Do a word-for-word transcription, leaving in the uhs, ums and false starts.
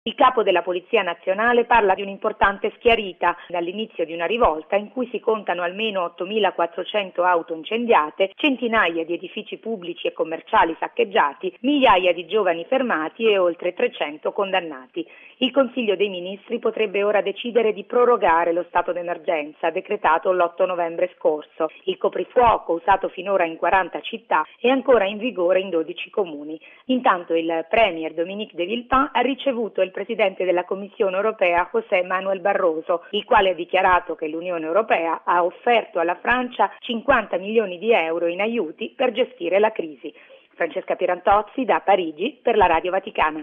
Il capo della Polizia Nazionale parla di un'importante schiarita dall'inizio di una rivolta in cui si contano almeno ottomilaquattrocento auto incendiate, centinaia di edifici pubblici e commerciali saccheggiati, migliaia di giovani fermati e oltre trecento condannati. Il Consiglio dei Ministri potrebbe ora decidere di prorogare lo stato d'emergenza decretato l'otto novembre scorso. Il coprifuoco, usato finora in quaranta città, è ancora in vigore in dodici comuni. Intanto il Premier Dominique de Villepin ha ricevuto il Presidente della Commissione europea José Manuel Barroso, il quale ha dichiarato che l'Unione Europea ha offerto alla Francia cinquanta milioni di euro in aiuti per gestire la crisi. Francesca Pierantozzi da Parigi per la Radio Vaticana.